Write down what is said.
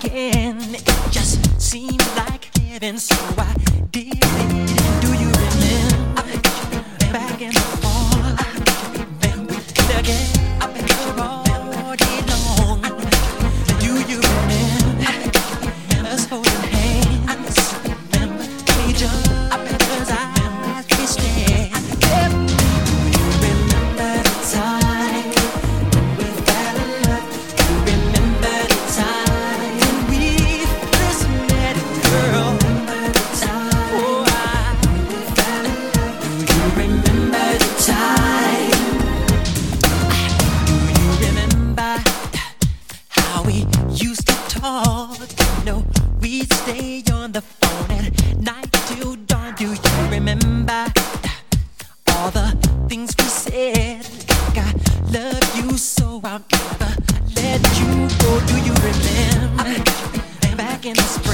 again. It just seemed like heaven, so I did it. Do you remember back in the fall? Then we did again all day long. Do you remember us holding hands? Remember each other's eyes we stared. Do you remember the time we fell in love? Do you remember the time when we first met, girl? Oh, we fell in love. Do you remember the time? Do you remember how we used to talk? You know, we'd stay on the phone at night till dawn. Do you remember all the things we said? Like I love you so I'll never let you go. Do you remember back in the spring?